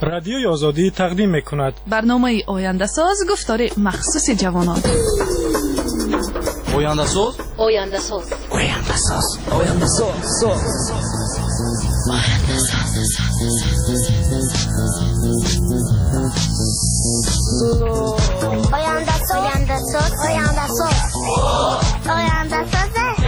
رادیوی آزادی تقدیم میکند. برنامه آینده ساز گفتار مخصوص جوانان. آینده ساز. آینده ساز. آینده ساز. آینده ساز. آینده ساز. آینده ساز. آینده ساز. آینده ساز.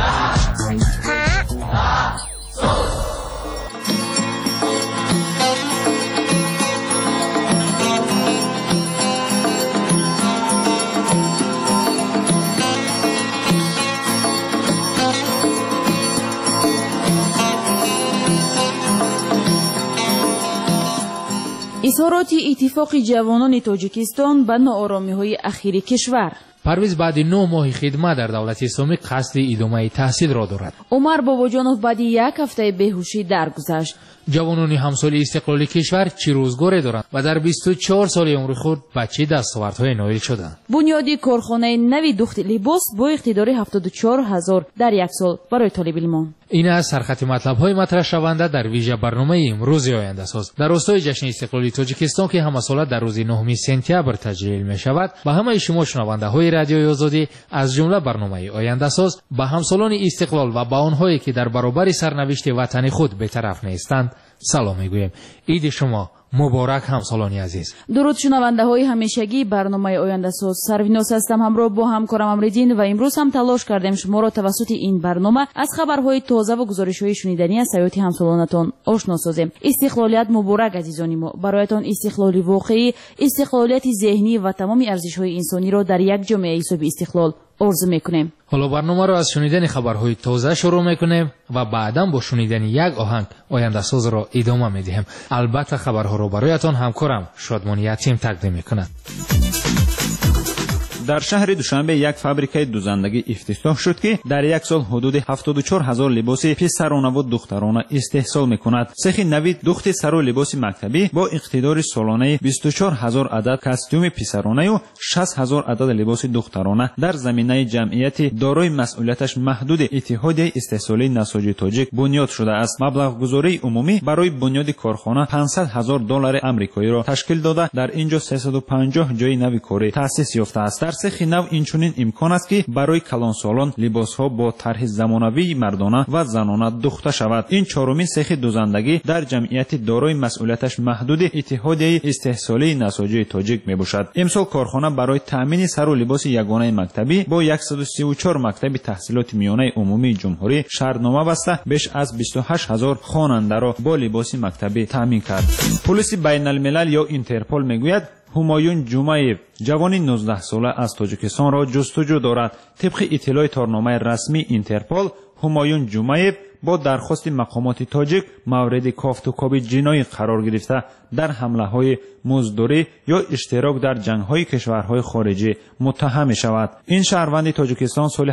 اظهارات اتفاق جوانان تاجیکستان به ناآرامی‌های اخیر کشور. پرویز بعد 9 ماه خدمت در دولت اسلامی قصد ادامه تحصیل را دارد. عمر باباجانوف بعد یک هفته بیهوشی درگذشت. جوانان همسال استقلال کشور چه روزگاری دارند و در 24 سال عمر خود به چه دستاوردهای نایل شدند. بنیادی کارخانه نوی دخت لباس با اقتدار 74,000 در یک سال برای طالب علمان. این از سرخط مطلب‌های مطرح شونده در ویژه برنامه امروز آینده ساز. در راستای جشن استقلال تاجیکستان که همه ساله در روز 9 سپتامبر تجلیل می‌شود، به همه شما شنونده‌های رادیوی آزادی از جمله برنامه آینده ساز به همسالان استقلال و به آنهایی که در برابر سرنوشت وطن خود بی‌طرف نیستند سلام می‌گوییم. عید شما مبارک همسالان عزیز. درود شنونده های همیشگی برنامه آینده ساز. سرویناس هستم همراه با همکارم امریدین و امروز هم تلاش کردیم شما را توسط این برنامه از خبرهای تازه و گزارش‌های شنیدنی از حیات همسالانتان آشنا سازیم. استقلالیت مبارک عزیزان ما. برایتان استقلالی واقعی، استقلالیت ذهنی و تمام ارزش‌های انسانی را در یک جامعه حساب استقلال آرزو میکنیم. حالا برنامه را از شنیدن خبرهای تازه شروع میکنیم و بعداً با شنیدن یک آهنگ آینده ساز را ادامه میدیم. البته خبرها را برایتان همکارم شادمانی یتیم تقدیم میکند. در شهر دوشنبه یک فابریکه دوزندگی افتتاح شد که در یک سال حدود 74,000 لباس پسرانه و دخترانه استحصال میکند. سخت نوید دخت سر و لباس مکتبی با اقتدار سالانه 24,000 عدد کاستوم پسرانه و 60,000 عدد لباس دخترانه در زمینه جمعیت دارای مسئولیتش محدود اتحادیه استحصالی نساجی تاجیک بنیاد شده است. مبلغ گذاری عمومی برای بنیاد کارخانه $500,000 آمریکایی را تشکیل داده در اینجا 350 جای نوی کاری تأسیس یافته است. در سخت نو اینچنین امکان است که برای کلانسالان لباسها با طرح زمانوی مردانه و زنانه دوخته شود. این چهارمین سخت دوزندگی در جمعیت دارای مسئولیتش محدود اتحادیه استحصالی نساجی تاجیک میباشد. امسال کارخانه برای تامین سر و لباس یگانه مکتبی با 134 مکتب تحصیلات میانه عمومی جمهوری شرطنامه بسته بیش از 28,000 خواننده را با لباس مکتبی تامین کرد. پلیس بین الملل یا اینترپل میگوید همایون جمعیف جوانی 19 ساله از تاجیکستان را جستجو دارد. طبق اطلاع تارنامه رسمی اینترپل، همایون جمعیف با درخواست مقامات تاجیک مورد کافتوکاوی جنایی قرار گرفته در حمله‌های مزدوری یا اشتراک در جنگ‌های کشورهای خارجی متهم شود. این شهروند تاجیکستان سال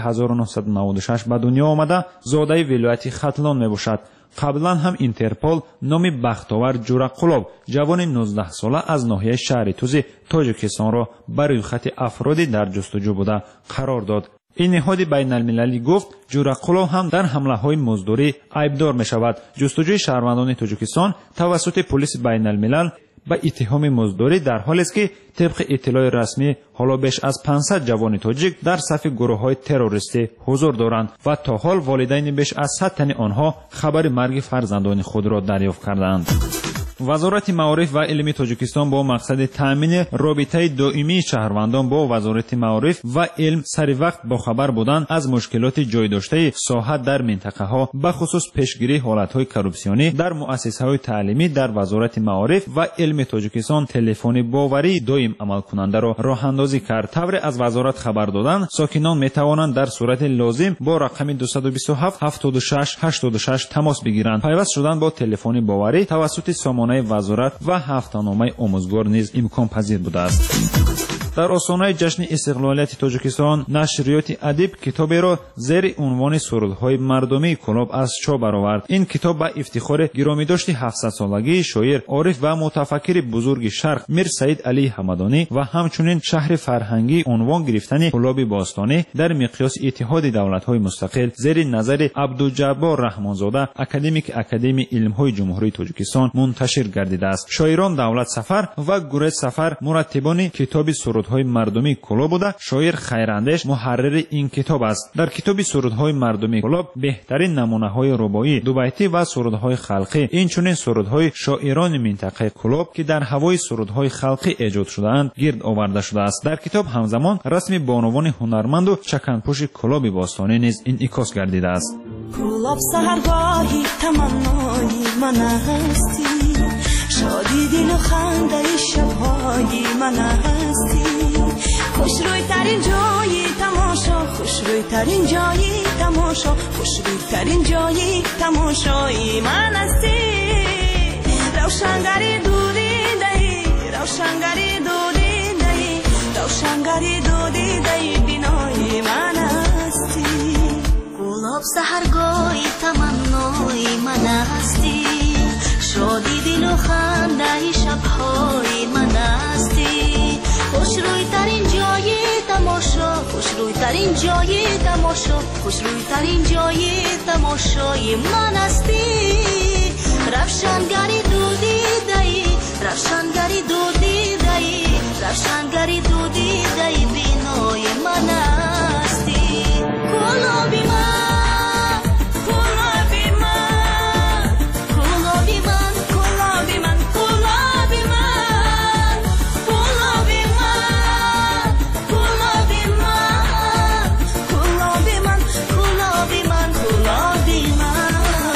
1996 به دنیا آمده، زاده ولایت ختلان میباشد. قبلا هم اینترپل نام بختاور جورقلوب جوان 19 ساله از ناحیه شهر توز تاجیکستان را برای خط افرادی در جستجو بوده قرار داد. این نهاد بین المللی گفت جورقلوب هم در حمله های مزدوری عیبدار می شود. جستجوی شهروندان تاجیکستان توسط پلیس بین الملل به اتهام مزدوری در حالی است که طبق اطلاع رسمی حالا بیش از 500 جوان تاجیک در صف گروه‌های تروریستی حضور دارند و تا حال والدین بیش از 100 تن آنها خبر مرگ فرزندان خود را دریافت کردند. وزارت معارف و علم تاجیکستان با مقصد تامین رابطه دائمی شهروندان با وزارت معارف و علم سر وقت با خبر بودن از مشکلات جای داشته ساحت در منطقه ها به خصوص پیشگیری حالت های کروپسیونی در مؤسسه های تعلیمی در وزارت معارف و علم تاجیکستان تلفن باوری دائم عمل کننده را راه اندازی کرد. طور از وزارت خبر دادن ساکنان می توانند در صورت لازم با رقم 227 76 86 تماس بگیرند. پیوست شدن با تلفن باوری توسط سامانه وزارت و هفته‌نامه آموزگار نیز امکان پذیر بوده است. дар осонаи ҷашни истиқлолияти тоҷикистон нашриёти адиб китоберо зери унвони сурудҳои мардумии Кӯлоб аз чоп баровард. ин китоб ба ифтихори гиромидошти 700-солагии шоир, ориф ва мутафаккири бузурги Шарқ Мир Саид Алии Ҳамадонӣ ва ҳамчунин шаҳри фарҳангии унвон гирифтани Кӯлоби Бостонӣ дар миқёси иттиҳоди давлатҳои мустақил зери назари Абдуҷаббор Раҳмонзода, академики Академияи илмҳои ҷумҳурии Тоҷикистон мунташир гардидааст. шоирон Давлат Сафар ва Гурез Сафар мураттибони китоби сурудҳои мардумии Кӯлоб буда, шоир Хайрандеш муҳаррири ин китоб аст. дар китоби сурудҳои мардумии Кӯлоб беҳтарин намунаҳои рубоӣ, дубайтӣ ва сурудҳои халқӣ, инчунин сурудҳои шоирони минтақаи Кӯлоб ки дар ҳавои сурудҳои халқӣ эҷод шудаанд гирд оварда шудааст. дар китоб ҳамзамон расми бонувони ҳунарманду чаканпӯши Кӯлоби Бостонӣ низ инъикос гардидааст. Кӯлоб саҳаргоҳи таманнои ман ҳасти, шоди дилу хандаи шабҳои ман ҳасти, хушрӯйтарин ҷои тамошо, хушрӯйтарин ҷои тамошо, хушрӯйтарин ҷои тамошои ман ҳасти. равшангари дудидаи, равшангари дудидаи, равшангари дудидаи бинои ман ҳасти. Кӯлоб саҳаргоҳи таманнои ман ҳасти, шоди дилу хандаи шабҳои ман ҳасти, хушрӯйтарин ҷои тамошо, хушрӯйтарин ҷои тамошо, хушрӯйтарин ҷои тамошои ман ҳасти. равшангари дудидаи, равшангари дудидаи, равшангари дудидаи бинои ман ҳасти. Кӯлоби ман, кӯлоби ман, кӯлоби ман, кӯлоби ман, кӯлоби ман, кӯлоби ман, кӯлоби ман, кӯлоби ман, кӯлоби ман, кӯлоби ман.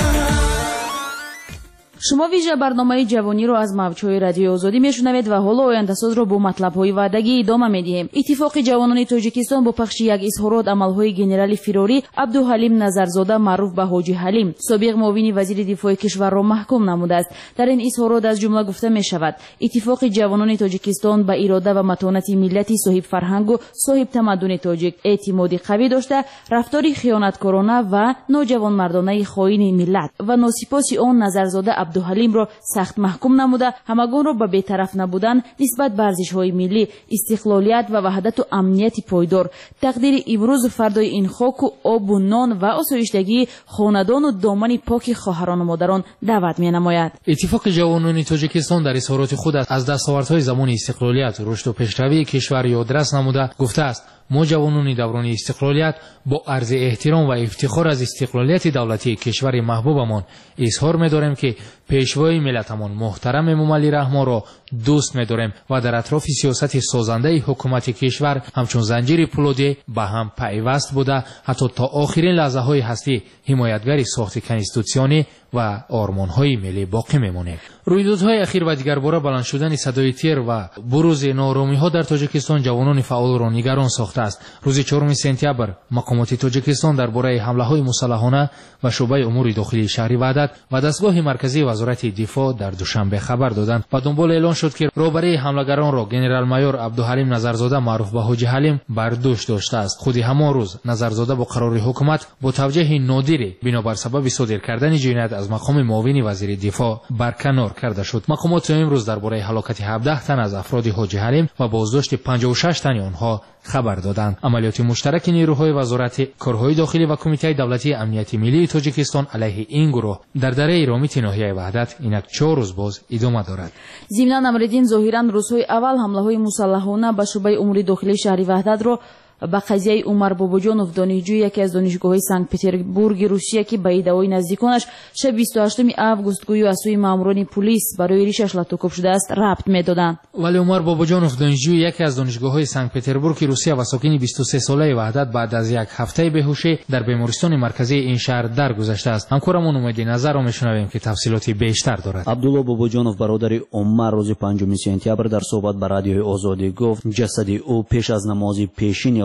шумо вижа барномаи ҷавониро аз мавҷҳои радиои озодӣ мешунавед ва ҳоло ояндасозро бо матлабҳои ваъдагӣ идома медиҳем. иттифоқи ҷавонони Тоҷикистон бо пахши як изҳорот амалҳои генерали фирорӣ Абдуҳалим Назарзода маъруф ба Ҳоҷи Ҳалим, собиқ муовини вазири дифои кишварро маҳкум намудааст. дар ин изҳорот аз ҷумла гуфта мешавад: иттифоқи ҷавонони Тоҷикистон ба ирода ва матонати миллати соҳибфарҳангу соҳибтамаддуни тоҷик эътимоди қавӣ дошта, рафтори хиёнаткорона ва ноҷавонмардонаи хоини миллат ва носипоси он Назарзода Абдуҳалимро сахт маҳкум намуда, ҳамагонро ба бетараф набудан нисбат ба арзишҳои миллӣ, истиқлолият ва ваҳдату амнияти пойдор, тақдири имрӯзу фардои ин хоку обу нон ва осоиштагии хонадону домани поки хоҳарону модарон даъват менамояд. иттифоқи ҷавонони Тоҷикистон дар изҳороти худ аз дастовардҳои замони истиқлолият, рушду пешравии кишвар ёдрас намуда гуфтааст: мо ҷавонони даврони истиқлолият бо арзи эҳтиром ва ифтихор аз истиқлолияти давлатии кишвари маҳбубамон изҳор медорем ки пешвои миллатамон муҳтарам Эмомалӣ Раҳмонро дӯст медорем ва дар атрофи сиёсати созандаи ҳукумати кишвар ҳамчун занҷири пулодӣ ба ҳам пайваст буда, ҳатто то охирин лаҳзаҳои ҳастӣ ҳимоятгари сохти конститутсионӣ ва ормонҳои миллӣ боқӣ мемонем. рӯйдодҳои ахир ва дигарбора баланд шудани садои тер ва бурузи нооромиҳо дар Тоҷикистон ҷавонони фаъолро нигарон сохтааст. рӯзи 4 сентябр мақомоти Тоҷикистон дар бораи ҳамлаҳои мусаллаҳона ва шӯъбаи умури дохилии шаҳри Ваҳдат ва дастгоҳи марказии вазорати дифоъ дар душанбе хабар доданд. ба дунбол эълон шуд ки роҳбарии ҳамлагаронро генерал-майор Абдуҳалим Назарзода маъруф ба Ҳоҷи Ҳалим бар дӯш доштааст. худи ҳамон рӯз Назарзода бо қарори ҳукумат бо тавҷеҳи нодире бинобар сабаби содир кардани ҷиноят аз мақоми муовини вазири дифоъ барканор карда шуд. мақомот имрӯз дар бораи ҳалокати 17 тан аз афроди Ҳоҷи Ҳалим ва боздошти 56 тани онҳо хабар доданд. амалиёти муштараки нерӯҳои вазорати корҳои дохилӣ ва кумитаи давлатии амнияти миллии Тоҷикистон алайҳи ин гурӯҳ дар дараи ромити ноҳияи Ваҳдат инак 4 рӯз боз идома дорад. зимнан Амриддин зоҳиран рӯзҳои аввал ҳамлаҳои мусаллаҳона ба шӯъбаи умури дохилии шаҳри Ваҳдатро ба қазияи Умар Бобоҷонов, донишҷӯи яке аз донишгоҳҳои Санкт-Петербурги Русия ки ба иддаои наздиконаш шаби 28 август гӯё аз сӯи маъмурони пулис барои ришаш латокоб шудааст, рабт медоданд. вале Умар Бобоҷонов, донишҷӯи яке аз донишгоҳҳои Санкт-Петербурги Русия ва сокини 23-солаи Ваҳдат, баъд аз як ҳафтаи беҳушӣ дар бемористони марказии ин шаҳр даргузаштааст. ҳамкорамон Умеди Назарро мешунавем ки тафсилоти бештар дорад. Абдулло Бобоҷонов, бародари Умар, рӯзи 5 сентябр дар суҳбат ба радиои Озодӣ гуфт ҷасади ӯ пеш аз намози пешини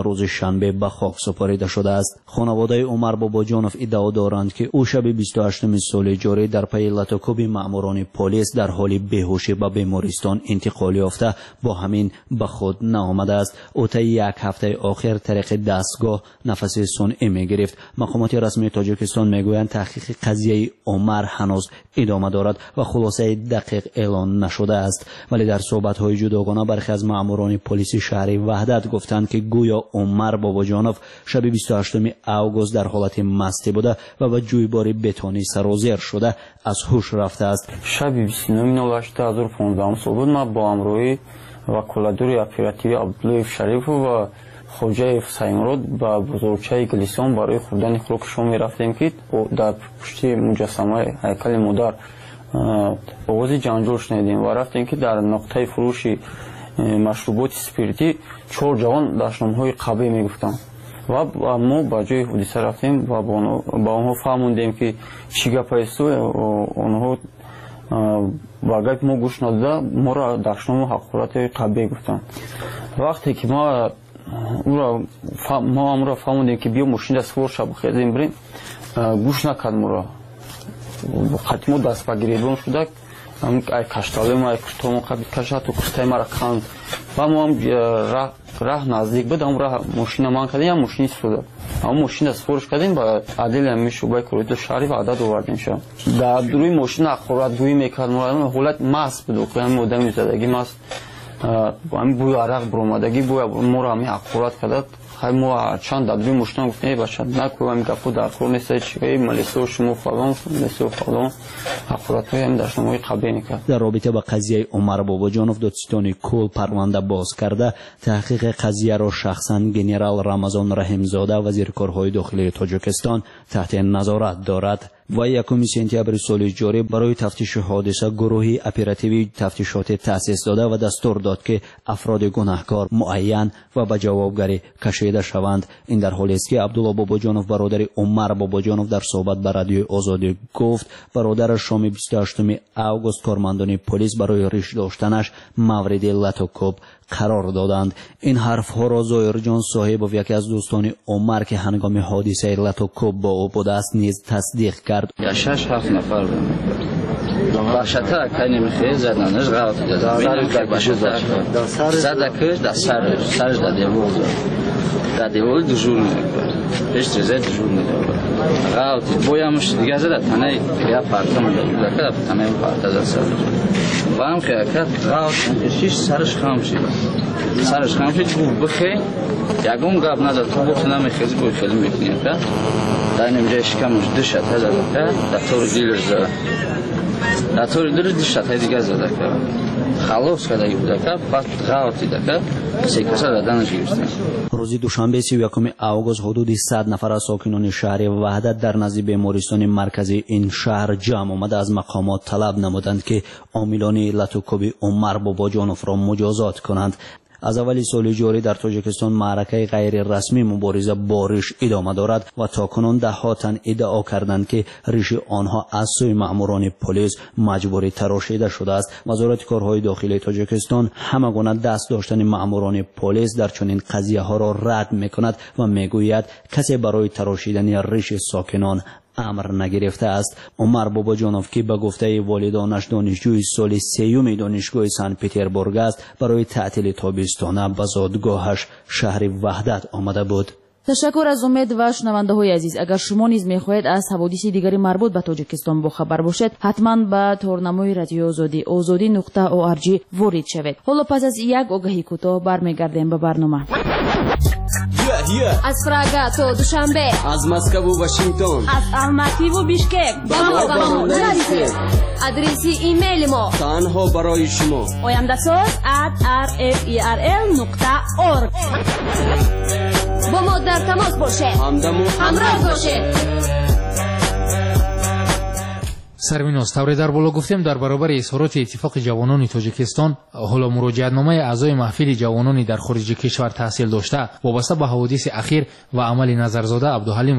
روز شنبه به خاک سپرده شده است. خانواده عمر باباجانوف ادعا دارند که او شب 28 سال جاری در پی لطوکوب ماموران پلیس در حال بیهوشی به بیمارستان انتقال یافته با همین به خود نآمده است. او تا یک هفته آخر طریق دستگاه نفس صنعی می‌گرفت. مقامات رسمی تاجیکستان میگویند تحقیق قضیه عمر هنوز ادامه دارد و خلاصه دقیق اعلان نشده است، ولی در صحبت‌های جداگانه برخی از ماموران پلیس شهر وحدت گفتند که گویا عمر باباجانوف شب 28 اوگوست در حالت مستی بوده و به جویبار بتونی سرازیر شده از هوش رفته است. شب 29/08/2015 سال بود. ما با همراهی وکالت‌دار اپراتیوی عبدالله شریف و خوجه سیمرود با بزرگچه گلیسان برای خوردن خوراک شام می‌رفتیم که در پشت مجسمه هیکل مادر آواز جنجال شنیدیم و رفتیم که در نقطه فروش مشروبات اسپریتی 4 جوان داشتنامه‌های قبیح میگفتند و ما با جای حادثه رفتیم و با آنها فهمیدیم که چی گپ است و آنها با گپ ما گوش نداده ما را داشتنامه حقارت قبیح گفتند. وقتی که ما را فهمیدیم که بیا ماشین دست فور شب خیزیم بریم، گوش نکرد ما را خطمو دست بگیریدون شده ای کشتالی ما ای کشتامو قبیل کشت و کشتای ما را کند و ما هم راه نزدیک بود هم راه ماشین من کردیم یا ماشین سوده اما ماشین دست فورش کردیم با عدل همی شبای کوریدو شهری و عدد آوردیم شد در روی ماشین اخورت گویی میکرد ما حالت مست بود و همین مدمی زدگی مست همین بوی عرق برومدگی بوی ما را همین اخورت کردد خیلی ما چند در روی ماشین گفتیم ای باشد نکو همین گفت در کور نیسته چیگه ملیسه و شما فلان ملیسه و فلان اخورت های همین داشتنامه‌های قبیح نکرد. در رابطه با قضیه عمر باباجانوف دادستان کل پرونده باز کرده تحقیق قضیه را شخصا گنرال رمضان رحیمزاده وزیر کارهای داخلی تاجیکستان تحت نظارت دارد و 1 سپتامبر سال جاری برای تفتیش حادثه گروهی اپراتیوی تفتیشات تأسیس داده و دستور داد که افراد گناهکار معین و به جوابگری کشیده شوند. این در حالی است که عبدالله باباجانوف برادر عمر باباجانوف در صحبت با رادیوی آزادی گفت برادرش شام 28 اوگوست کارمندان پلیس برای ریش داشتنش مورد لطوکوب قرار دادند. این حرف ها را ظاهر جان صاحب و یکی از دوستان عمر که هنگام حادثه لطوکوب با او بوده است نیز تصدیق کرد. 6-7 نفر باشتا کنی میخواد زدنش غلط داد. باشتا زدکش در سرش داده بود. داده بود دژور میکرد. هیچ چیزی دژور نمیکرد. غلط بویامش دیگه زد تنه یا پارتم داد. کرد تنه پارت زد سر. وام که غلط شیش سرش خام شد. سرش خام شد بخی. یکم گاب نداد تو بود نمیخواد بود فیلم میکنه که داینم جایش کمش دشت هزار که دکتر دیلر دکتر دیلر دشت هزار زده که خلاص کردی بود که بعد غلطی داد که سیکسا دادنش گرفتن. روز دوشنبه 31 اوگوست حدود 100 نفر از ساکنان شهر وحدت در نزدیک بیمارستان مرکزی این شهر جمع آمده از مقامات طلب نمودند که عاملان لطوکوب عمر باباجانوف را مجازات کنند. از اول سال جاری در تاجیکستان معرکه غیر رسمی مبارزه با ریش ادامه دارد و تاکنون ده‌ها تن ادعا کردند که ریش آنها از سوی ماموران پلیس مجبوری تراشیده شده است. وزارت کارهای داخلی تاجیکستان همگونه دست داشتن ماموران پلیس در چنین قضیه ها را رد میکند و میگوید کسی برای تراشیدن ریش ساکنان امر نگرفته است. عمر باباجانوف که به گفته والدانش دانشجوی سال 3 دانشگاه سن پترزبورگ است برای تعطیل تابستانه به زادگاهش شهر وحدت آمده بود. تشکر از امید و شنونده های عزیز. اگر شما نیز میخواهید از حوادث دیگری مربوط به تاجیکستان با خبر باشید حتما به تورنمای رادیو آزادی.org وارد شوید. حالا پس از یک آگهی کوتاه برمیگردیم به برنامه. از پراگا تا دوشنبه، از مسکو و واشنگتن، از الماتی و بیشکک با ما نرسید. آدرس ایمیل ما تنها برای شما oyandasos@rferl.org. با ما در تماس باشه، همراه باشه. سرمیناز طوری در بالا گفتیم در برابر اظهارات اتفاق جوانان تاجیکستان حالا مراجعه‌نامه اعضای محفل جوانان در خارج کشور تحصیل داشته وابسته به حوادث اخیر و عمل نظرزاده عبدالحلیم را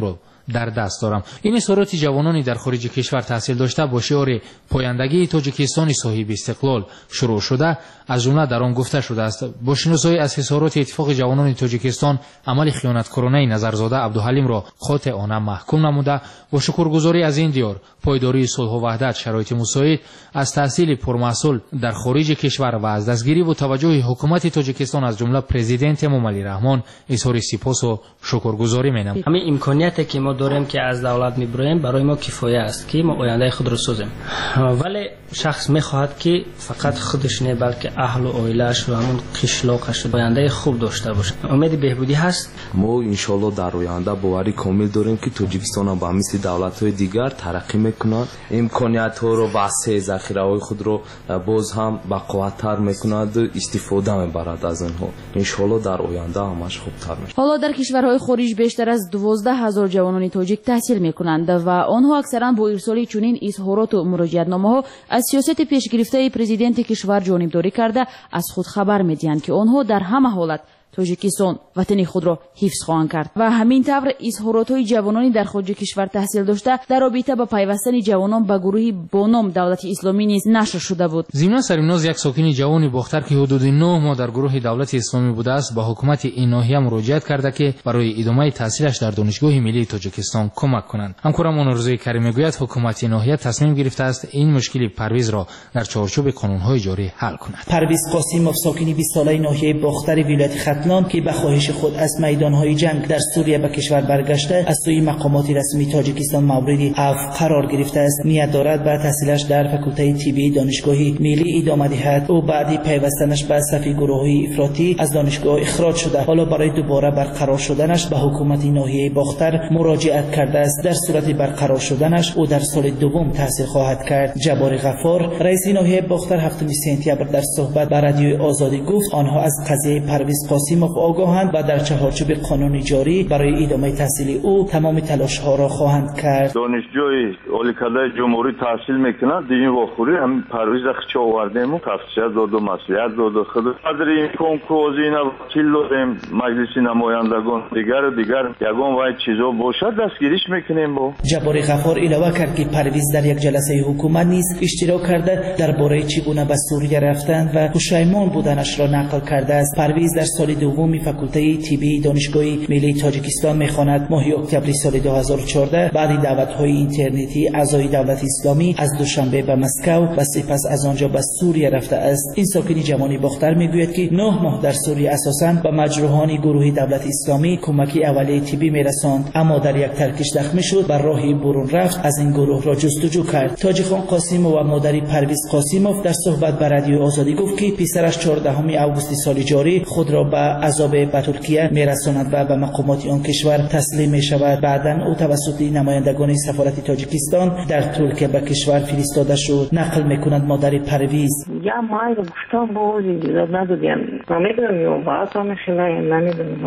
در دست دارم. این اظهارات جوانانی در خارج کشور تحصیل داشته با شعار پایندگی تاجیکستان صاحب استقلال شروع شده. از جمله در آن گفته شده است با شناسایی از اظهارات اتفاق جوانان تاجیکستان عمل خیانتکارانه نظرزاده عبدالحلیم را قاطعانه محکوم نموده با شکرگزاری از این دیار پایداری صلح و وحدت شرایط مساعد از تحصیل پرمحصول در خارج کشور و از دستگیری و توجه حکومت تاجیکستان از جمله پرزیدنت امامعلی رحمان اظهار سپاس و شکرگزاری می‌نمایم. همین امکانیاتی که ما داریم که از دولت می‌بریم برای ما کفایه است که ما آینده خود را سازیم. ولی شخص می‌خواهد که فقط خودش نه بلکه اهل و عائله‌اش و همون قشلاقش آینده خوب داشته باشه. امید بهبودی هست. ما ان شاء الله در آینده باوری کامل داریم که تاجیکستان با مثل دولت‌های دیگر ترقی می‌کند. امکانیت‌ها رو واسه ذخیره‌های خود رو باز هم با قوت‌تر می‌کند، استفاده می‌برد از آنها. ان شاء الله در آینده همش خوبتر میشه. حالا در کشورهای خارج بیشتر از 12,000 جوانان تاجیک تحصیل می‌کنند و آنها اکثرا با ارسال چنین اظهارات و مراجعتنامه‌ها از سیاست پیشگرفته پرزیدنت کشور جانبداری کرده از خود خبر می‌دهند که آنها در همه حالت تاجیکستان وطن خود را حفظ خواهند کرد و همین طور اظهارات‌های جوانانی در خارج کشور تحصیل داشته در رابطه با پیوستن جوانان به گروهی با نام دولت اسلامی نیز نشر شده بود. زمینه سریناز یک ساکن جوانی باختر که حدود 9 ماه در گروه دولت اسلامی بوده است با حکومت این ناحیه مراجعت کرده که برای ادامه تحصیلش در دانشگاه ملی تاجیکستان کمک کنند. همکارم آنورزوی کریم میگوید حکومت این ناحیه تصمیم گرفته است این مشکل پرویز را در چارچوب قانون‌های جاری حل کند. پرویز قاسیموف ساکن 20 ساله ناحیه باختر ولایت ختلان که به خواهش خود از میدان‌های جنگ در سوریه به کشور برگشته از سوی مقامات رسمی تاجیکستان مورد عفو قرار گرفته است. نیت دارد به تحصیلش در فاکولته طبی دانشگاه ملی ادامه دهد. او بعد پیوستنش به صف گروه‌های افراطی از دانشگاه اخراج شده. حالا برای دوباره برقرار شدنش به حکومت ناحیه باختر مراجعت کرده است. در صورت برقرار شدنش او در سال دوم تحصیل خواهد کرد. جبار غفار رئیس ناحیه باختر 7 سپتامبر در صحبت با رادیو آزادی گفت آنها از قضیه پرویز قاسیموف آگاهند و در چارچوب قانونی جاری برای ادامه تحصیل او تمام تلاش‌ها را خواهند کرد. دانشجوی اولیکاده جمهوری تحصیل میکنند دیگه واخوری هم پرویز خچ آوردیم و تفسیر داد و مسئولیت داد و خود قدر این کنکوز اینا وکیل دادیم مجلس نمایندگان دیگر یگان وای چیزا باشد دستگیریش میکنیم. با جبار غفار علاوه کرد که پرویز در یک جلسه حکومت نیز اشتراک کرده درباره چگونه به سوریه رفتن و پشیمان بودنش را نقل کرده است. پرویز در سال دوم فاکولته طبی دانشگاه ملی تاجیکستان میخواند. ماه اکتبر سال 2014 بعد دعوت‌های اینترنتی اعضای دولت اسلامی از دوشنبه به مسکو و سپس از آنجا به سوریه رفته است. این ساکن جوانی باختر میگوید که 9 ماه در سوریه اساساً به مجروحان گروه دولت اسلامی کمکی اولیه طبی میرساند، اما در یک ترکش زخمی شد و راهی برون رفت از این گروه را جستجو کرد. تاجیخان قاسیموف و مادری پرویز قاسیموف در صحبت با رادیو آزادی گفت که پسرش 14 اوگوست سال جاری خود را به عذاب به ترکیه میرساند و به مقامات آن کشور تسلیم می شود. بعدا او توسط نمایندگان سفارت تاجیکستان در ترکیه به کشور فرستاده شد. نقل میکند مادر پرویز. یا ما گفتم بودی ندادیم نمیدونم واقعا نمیدونم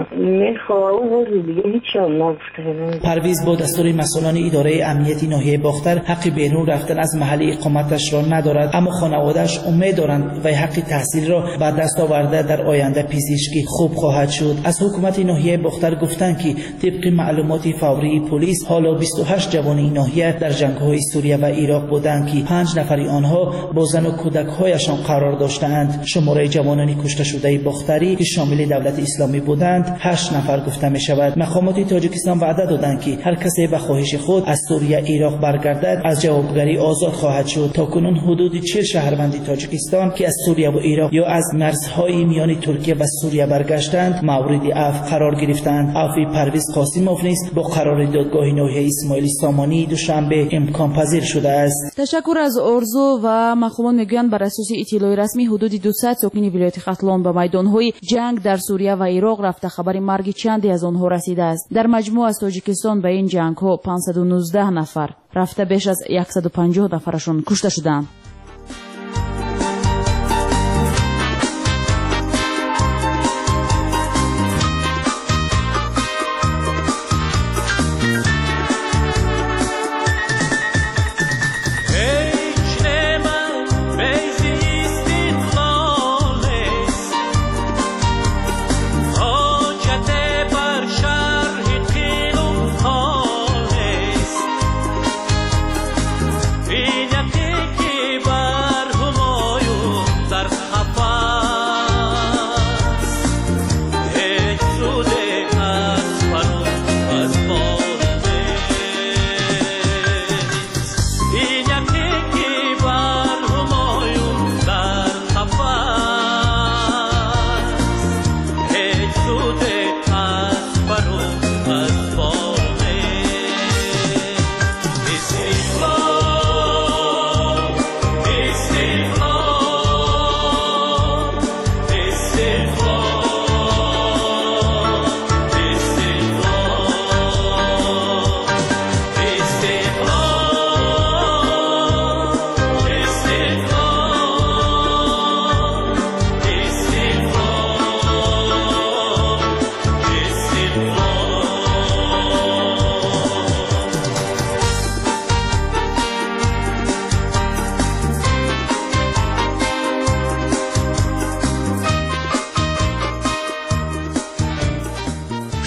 میخوام دیگه هیچ نگفته. پرویز با دستور مسئولان اداره امنیتی ناحیه باختر حق بیرون رفتن از محل اقامتش را ندارد، اما خانواده‌اش امید دارند و حق تحصیل را به دست آورده در آینده پزشکی خوب خواهد شد. از حکومت ناحیه باختر گفتند که طبق معلومات فوری پلیس حالا 28 جوان این ناحیه در جنگ‌های سوریه و عراق بودند که 5 نفر آنها با زن و کودک‌هایشان قرار داشتند. شماره جوانان کشته شده باختری که شامل دولت اسلامی بودند 8 نفر گفته می شود. مقامات تاجیکستان وعده دادند که هر کسی به خواهش خود از سوریه عراق برگردد از جوابگری آزاد خواهد شد. تاکنون حدود 40 شهروند تاجیکستان که از سوریه و عراق یا از مرزهای میان ترکیه و سوریه برگشتند مورد عفو قرار گرفتند. عفو پرویز قاسیموف نیز با قرار دادگاه ناحیه اسماعیل سامانی دوشنبه امکان پذیر شده است. تشکر از ارزو و مخومان میگویند بر اساس اطلاع رسمی حدود 200 ساکن ولایت ختلان به میدانهای جنگ در سوریه و عراق رفته خبر مرگ چندی از آنها رسیده است. در مجموع از تاجیکستان به این جنگ ها 519 نفر رفته، بیش از 150 نفرشون کشته شدند.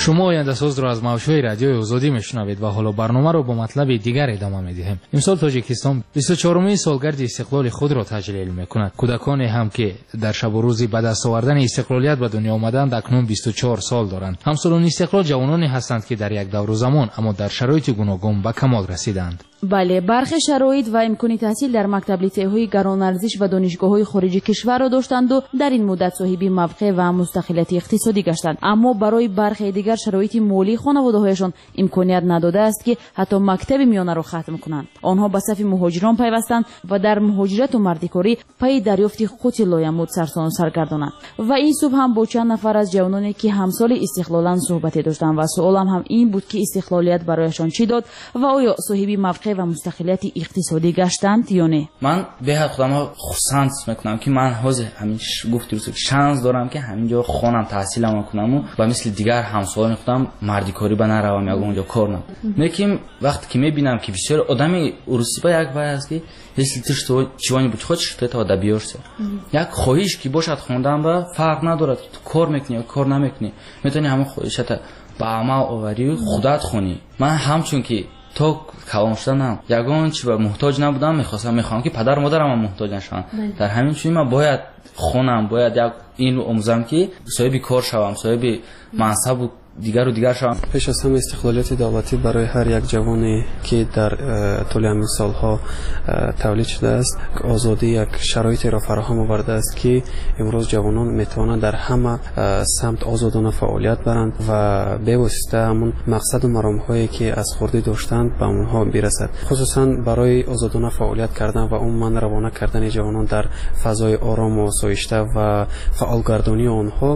شما آینده ساز را از موج‌های رادیوی آزادی میشنوید و حالا برنامه را با مطلب دیگر ادامه میدهیم. امسال تاجیکستان 24مین سالگرد استقلال خود را تجلیل میکند. کودکانی هم که در شب و روزی به دست آوردن استقلالیت به دنیا آمدند اکنون 24 سال دارند. همسالان استقلال جوانانی هستند که در یک دور زمان اما در شرایط گوناگون به کمال رسیدند. بله، برخی شرایط و امکان تحصیل در مکتب لیسه‌های گران‌ارزش و دانشگاه‌های خارج کشور را داشتند و در این مدت صاحب موقع و مستقلیت اقتصادی گشتند. اما برای برخی دیگر شرایط مالی خانواده‌هایشان امکانیت نداده است که حتی مکتب میانه را ختم کنند. آنها به صف مهاجران پیوستند و در مهاجرت و مردکاری پی دریافت قوت لایمود سرگردانند. و این صبح هم با چند نفر از جوانانی که همسال استقلالند صحبت داشتند و سوالم هم این بود که استقلالیت برایشان چی داد و آیا صاحب موقع و مستقلیت اقتصادی گشتند یا نه. من به خودم خوشحال میکنم که من حاضر همین گفت درست شانس دارم که همینجا خونم تحصیلم کنم و مثل دیگر همسایه‌ام خودم مردکاری به نروم یا اونجا کار نکنم. میگم وقتی که میبینم که بسیار آدمی روسی با یک بار است که مثل تو چیوانی بود خودش تو تا بیارسه یک خواهش که باشد خوندن با فرق نداره تو کار میکنی یا کار نمیکنی میتونی همون خواهشت با عمل آوری خودت خونی. من همچون که تو کلام شدنم یگان چی به محتاج نبودم میخوام که پدر مادرم محتاج نشن. در همین چیز من باید خونم باید یک این آموزم که صاحب کار شوم صاحب منصب و دیگر شوم. پیش از همه استقلالیت دولتی برای هر یک جوانی که در طول همین سالها تولید شده است آزادی یک شرایطی را فراهم آورده است که امروز جوانان میتوانند در همه سمت آزادانه فعالیت برند و به واسطه همون مقصد و مرام‌هایی که از خردی داشتند به اونها برسد. خصوصا برای آزادانه فعالیت کردن و عموما روانه کردن جوانان در فضای آرام و آسایشته و فعالگردانی آنها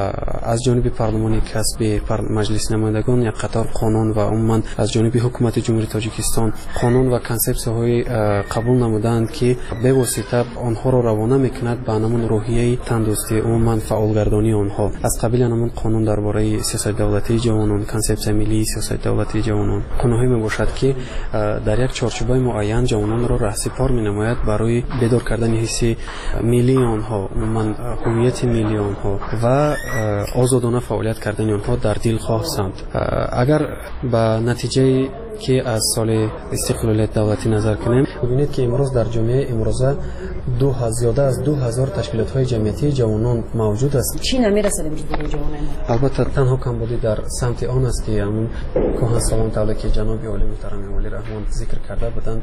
از جانب پارلمان کسب مجلس نمایندگان یک قطار قانون و عموما از جانب حکومت جمهوری تاجیکستان قانون و کانسپت‌های قبول نمودند که به واسطه آنها را روانه میکند به نمون روحیه تندرستی عموما فعالگردانی آنها از قبیل نمون قانون درباره سیاست دولتی جوانان کانسپت ملی سیاست دولتی جوانان گناهی میباشد که در یک چارچوبه معین جوانان را راهسپار مینماید برای بیدار کردن حس ملی آنها عموما هویت ملی آنها و آزادانه فعالیت کردن آنها در دلخواه سمت. اگر به نتیجه که از سال استقلالیت دولتی نظر کنیم ببینید که امروز در جامعه امروزه زیاده از 2000 تشکیلات‌های جمعیتی جوانان موجود است. چی نمیرسه امروز برای جوانان؟ البته تنها کمبودی در سمت آن است که همون کهنسالان طوله که جناب عالی محترم ولی رحمان ذکر کرده بودند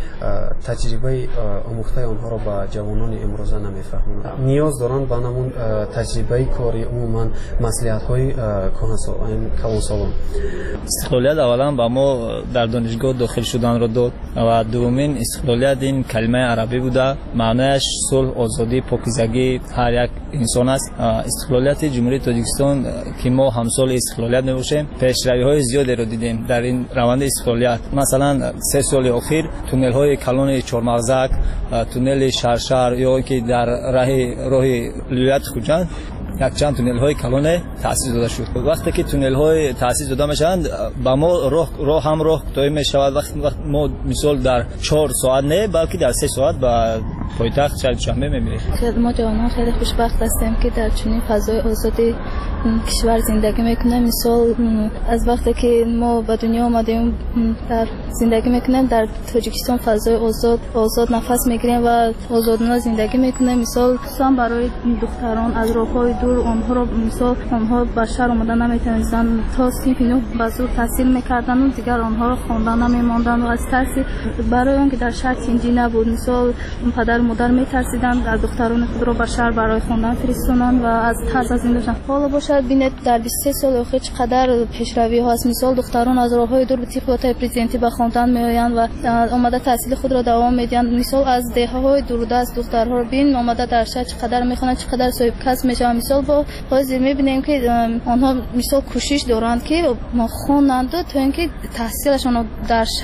تجربه آموخته آنها را به جوانان امروزه نمیفهمند. نیاز دارند به همون تجربه کاری عموما مصلحت‌های کهنسالان. استقلالیت اولا با ما در دانشگاه داخل شدن را داد و دومین استقلالیت این کلمه عربی بوده معنیش صلح آزادی پاکیزگی هر یک انسان است. استقلالیت جمهوری تاجیکستان که ما همسال استقلالیت میباشیم پیشروی‌های زیادی را دیدیم در این روند استقلالیت. مثلا 3 سال اخیر تونل های کلان چهارمغزک تونل شرشر یا که در راه لولیت خوجند یک چند تونل های کلان تأسیس داده شد. وقتی که تونل های تأسیس داده میشند با ما راه کوتاه میشود. وقتی ما مثال در 4 ساعت نه بلکه در 3 ساعت به پایتخت چهارشنبه میمیریم. ما جوانان خیلی خوشبخت هستیم که در چنین فضای آزادی کشور زندگی میکنیم. مثال از وقتی که ما به دنیا آمدیم در زندگی میکنیم در تاجیکستان فضای آزاد نفس میگیریم و آزادانه زندگی میکنیم. مثال برای دختران از راههای دور آنها را مثال آنها به شهر آمدن نمیتونستند تا صنف 9 به زور تحصیل میکردن و دیگر آنها را خواندن نمیماندن و از ترس برای آنکه در شهر تنجی نبود مثال پدر مادر میترسیدند از دختران خود را به شهر برای خواندن فرستادند و از ترس از این داشتند. حالا باشد ببینید در 23 سال اخیر چقدر پیشروی ها است. مثال دختران از راههای دور به تیفلاتای پرزیدنتی به خواندن میآیند و آمده تحصیل خود را دوام میدهند. مثال از دهه‌های دوردست دخترها را ببین آمده در شهر چقدر میخوانند چقدر صاحب کسب میشوند. مثال با حاضر میبینیم که آنها مثال کوشش دارند که خوانند تا اینکه تحصیلشان را در شهر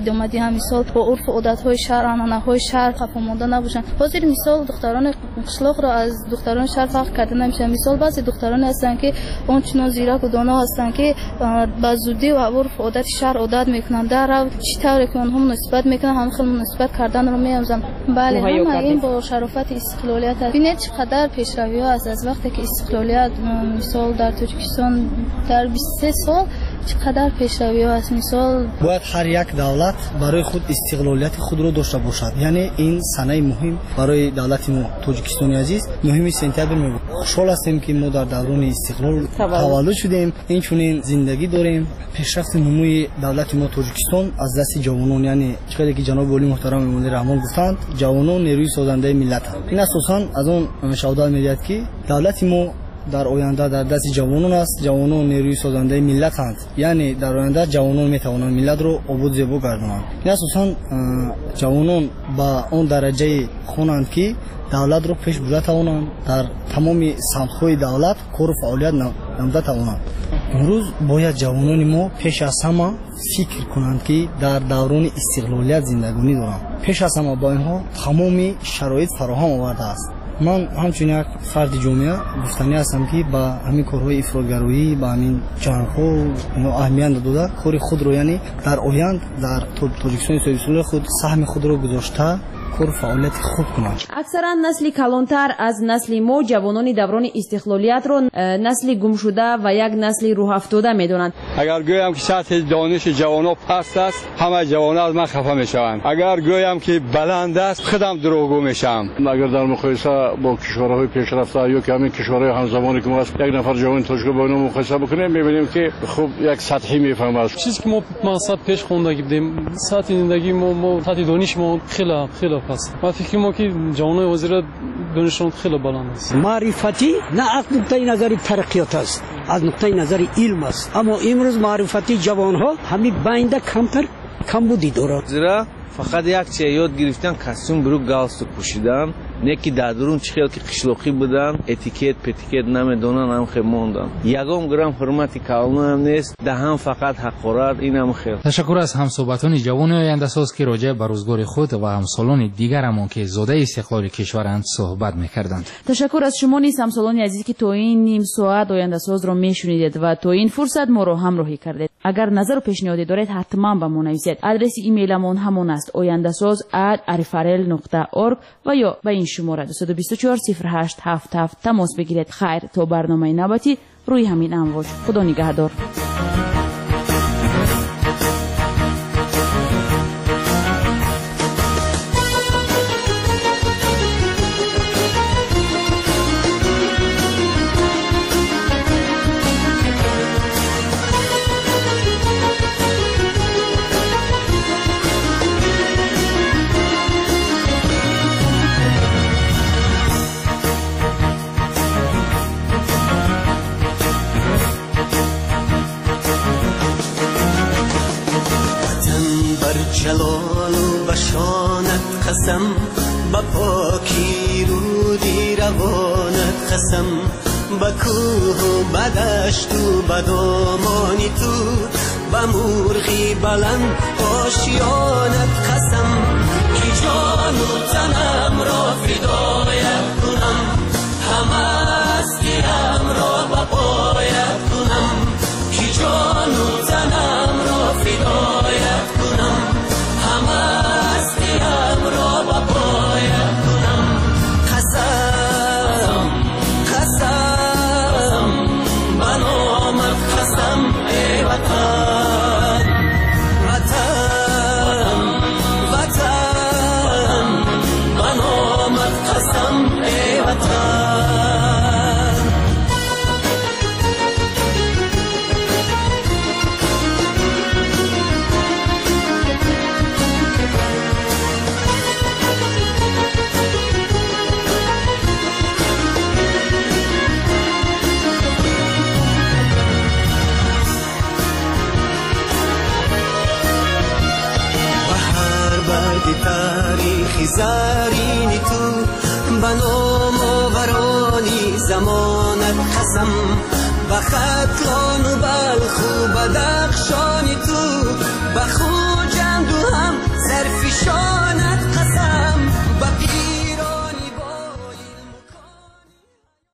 آمدی هم مثال با عرف و عادت‌های شهر عنعنه‌های شهر خفا مانده نباشن. حاضر مثال دختران قشلاق را از دختران شهر فرق کرده نمیشه. مثال بعضی دختران هستن که آنچنان زیرک و دانا هستن که با زودی و عرف و عادت شهر عادت میکنن. در چطوری که اونها نسبت میکنن هم خیلی نسبت کردن رو میاموزن. بله همه این با شرافت استقلالیت هست. ببینید چقدر پیشروی ها از وقتی که استقلالیت مثال در تاجیکستان در 23 سال چقدر پیشروی ها هست. مثال باید هر یک دولت برای خود استقلالیت خود رو داشته باشد. یعنی این سنه مهم برای دولت ما تاجیکستان عزیز مهم سپتامبر می بود. خوشحال هستیم که ما در دوران استقلال تولد شدیم. این چنین زندگی داریم. پیشرفت نموی دولت ما تاجیکستان از دست جوانان، یعنی چقدر که جناب ولی محترم مولوی رحمان گفتند جوانان نیروی سازنده ملت هستند. این اساساً از اون شهادت می‌دهد که دولت ما در آینده در دست جوانان است. جوانان نیروی سازنده ملت هستند، یعنی در آینده جوانان میتوانند ملت رو آباد زیبا گردانند. این اساساً جوانان با اون درجه خوانند که دولت رو پیش برده توانند، در تمام سمت‌های دولت کار و فعالیت نموده توانند. امروز باید جوانان ما پیش از همه فکر کنند که در دوران استقلالیت زندگانی دارند. پیش از همه با اینها تمام شرایط فراهم آورده است. من همچنین یک فرد جامعه گفتنی هستم که با همین کارهای افراط‌گرایی با همین جنگ‌ها اهمیت داده کار خود رو، یعنی در آینده در تاجیکستان سوسیال خود سهم خود رو گذاشته کار فعالیت خوب کنند. اکثرا نسل کلانتر از نسل ما جوانان دوران استقلالیت رو نسل گم شده و یک نسل روح افتاده میدونند. اگر گویم که سطح دانش جوانان پست است، همه جوانان از من خفه میشوند. اگر گویم که بلند است، خودم دروغگو میشم. اگر در مقایسه با کشورهای پیشرفته یا که همین کشورهای همزمانی که ما است، یک نفر جوان تاجیک با اینا مقایسه بکنیم میبینیم که خوب یک سطحی میفهمه. چیزی که ما مقصد پیش خوندگی بدیم، سطح زندگی ما سطح دانش ما خیلی پست. ما فکر می‌کنم که جوانای وزیر دانششون خیلی بلند است. معرفتی نه از نقطه نظر ترقیات است، از نقطه نظر علم است. اما امروز معرفتی جوانها همین باینده کمبودی دارند. زیرا فقط یک چیز یاد گرفتن کاستوم برو گالستوک پوشیدن، نه که در درون چه خیلی که قشلاقی بودن، اتیکت پتیکت نمیدونن، هم خیلی موندن. یکم گرم حرمتی کالون هم نیست، دهم فقط حقارت، این هم خیلی. تشکر از همصحبتان جوان آینده ساز که راجع به روزگار خود و همسالان دیگرمون که زاده استقلال کشورند صحبت می‌کردند. تشکر از شما نیز همسالان عزیزی که تا این نیم ساعت آینده ساز رو میشنیدید و تا این فرصت ما رو همراهی کردید. اگر نظر و پیشنهادی دارید حتما به ما نویسید. آدرس ایمیلمون همون است oyandasaz@arifarel.org و یا به این شماره 224 0877 تماس بگیرید. خیر تا برنامه نوبتی روی همین امواج. خدا نگهدار. جلال و بشانت قسم، با پاکی رودی روانت قسم، با کوه و بدشت و بدامانی تو، با مرغی بلند آشیانت قسم، کی جان و تنم را فدایت کنم، همه از گیرم را با پایت کنم، کی جان و تنم را فدایت کنم، همه از گیرم را با پایت کنم. قسم قسم بنامت قسم ای وطن، وطن وطن بنامت قسم ای وطن. تاریخی زرینی تو، بنام آورانی زمانت قسم، با ختلان و بلخ و بدخشانی تو، با خوجند و هم در فشانت قسم